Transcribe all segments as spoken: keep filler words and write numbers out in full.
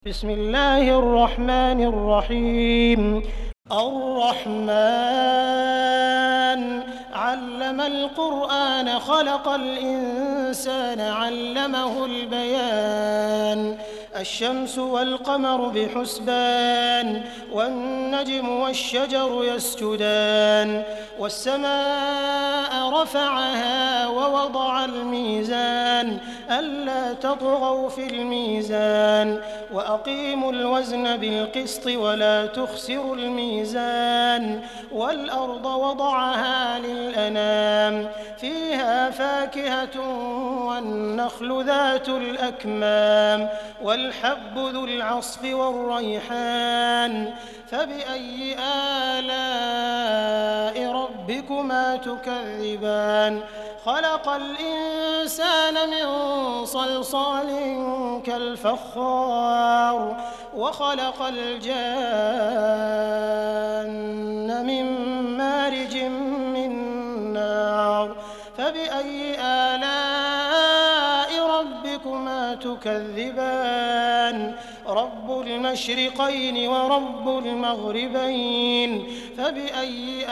بسم الله الرحمن الرحيم الرحمن علم القرآن خلق الإنسان علمه البيان الشمس والقمر بحسبان والنجم والشجر يسجدان والسماء رفعها ووضع الميزان ألا تطغوا في الميزان وأقيموا الوزن بالقسط ولا تخسروا الميزان والأرض وضعها للأنام فيها فاكهة والنخل ذات الأكمام والحب ذو العصف والريحان فبأي آلاء ربكما تكذبان خلق الإنسان من صلصال كالفخار وخلق الجان من مارج من نار فبأي آلاء ربكما تكذبان رب المشرقين ورب المغربين فبأي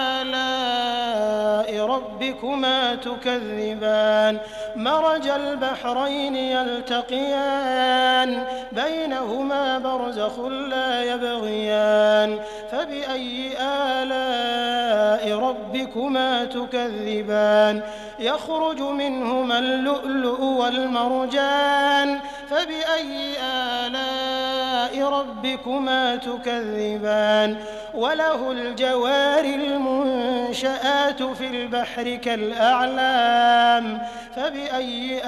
آلاء ربكما تكذبان مرج البحرين يلتقيان بينهما برزخ لا يبغيان فبأي آلاء ربكما تكذبان يخرج منهما اللؤلؤ والمرجان فبأي آلاء ربكما تكذبان وله الجوار المنشآت في البحر كالأعلام فبأي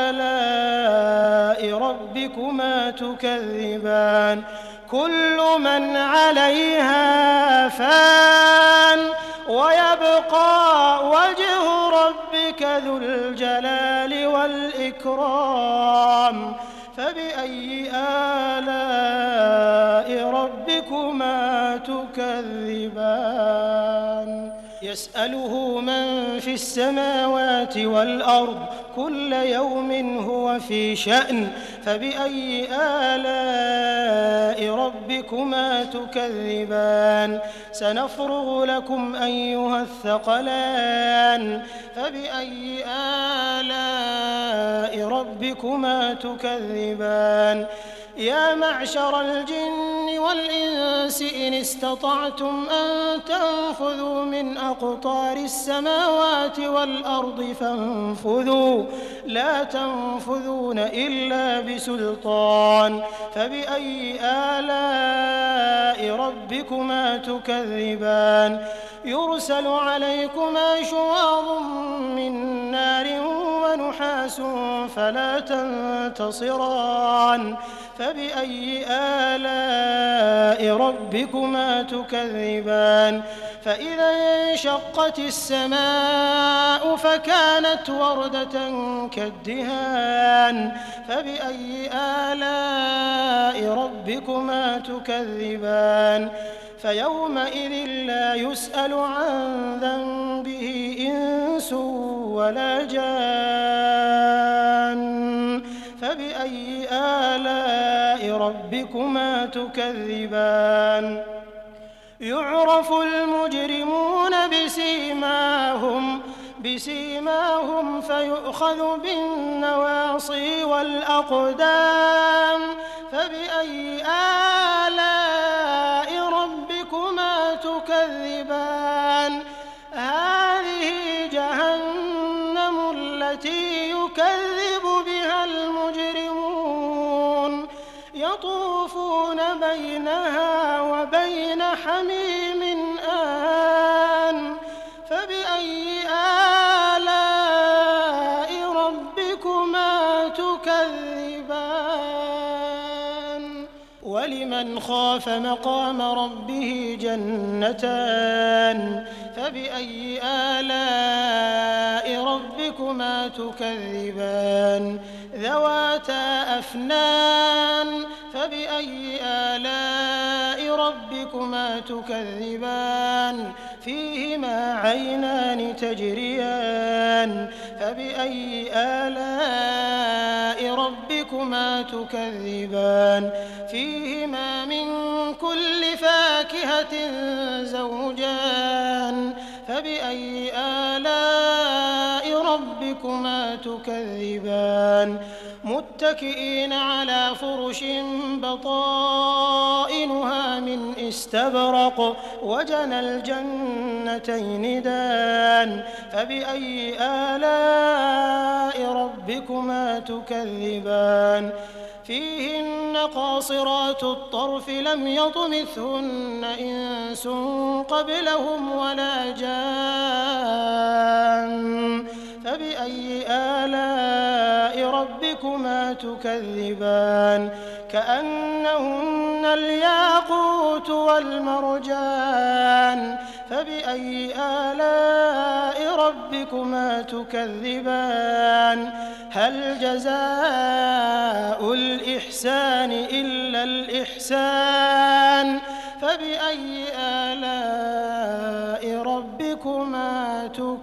آلاء ربكما تكذبان كل من عليها فان ويبقى وجه ربك ذو الجلال والإكرام فبأي آلاء ربكما تكذبان يسأله من في السماوات والأرض كل يوم هو في شأن فبأي آلاء ربكما تكذبان سنفرغ لكم أيها الثقلان فبأي آلاء ربكما تكذبان يا معشر الجن والإنس إن استطعتم أن تنفذوا من أقطار السماوات والأرض فانفذوا لا تنفذون إلا بسلطان فبأي آلاء ربكما تكذبان يرسل عليكما شواظ من نار ونحاس فلا تنتصران فبأي آلاء ربكما تكذبان فإذا انشقت السماء فكانت وردة كالدهان فبأي آلاء ربكما تكذبان فيومئذ لا يسأل عن ذنبه إنس ولا جان فبأي آلاء ربكما تكذبان يعرف المجرمون بسيماهم بسيماهم فيؤخذ بالنواصي والأقدام فبأي آلاء ربكما تكذبان هذه جهنم التي يكذب بها المجرمون يطوفون بينها وبين حميم آن فبأي آلاء ربكما تكذبان ولمن خاف مقام ربه جنتان فبأي آلاء ربكما تكذبان ذواتا أفنان فبأي آلاء ربكما تكذبان فيهما عينان تجريان فبأي آلاء ربكما تكذبان فيهما من كل فاكهة زوجان فبأي آلاء ربكما تكذبان متكئين على فرش بطائنها من استبرق وجنى الجنتين دان فبأي آلاء ربكما تكذبان فيهن قاصرات الطرف لم يطمثهن إنس قبلهم ولا جان فبأي آلاء ربكما تكذبان كأنهن الياقوت والمرجان فبأي آلاء ربكما تكذبان هل جزاء الإحسان إلا الإحسان فبأي آلاء ربكما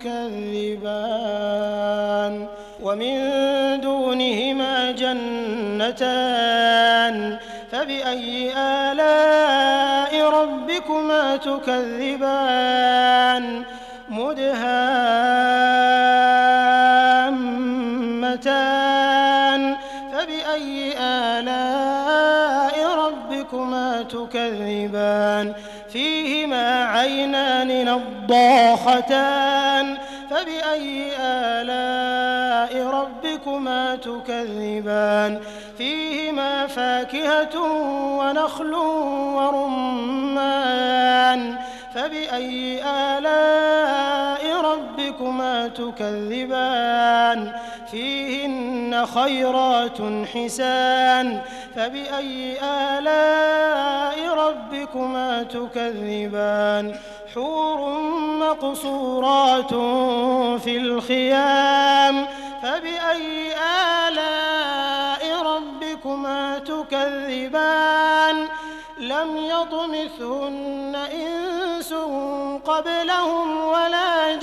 تكذبان ومن دونهما جنتان فبأي آلاء ربكما تكذبان مدهامتان فبأي آلاء ربكما تكذبان فيهما عينان نضاختان فبأي آلاء ربكما تكذبان فيهما فاكهة ونخل ورمان فبأي آلاء ربكما تكذبان فيهن خيرات حسان فبأي آلاء ربكما تكذبان حور مقصورات في الخيام فبأي آلاء ربكما تكذبان لم يطمثهن إنس قبلهم ولا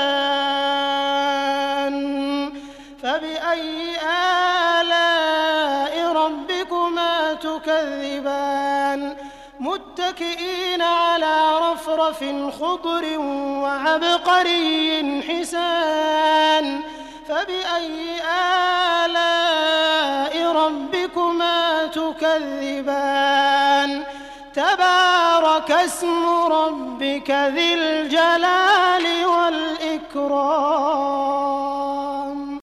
جان فبأي آلاء ربكما تكذبان متكئين على رفرف خضر وعبقري حسان فبأي آلاء ربكما تكذبان تبارك اسم ربك ذي الجلال والإكرام.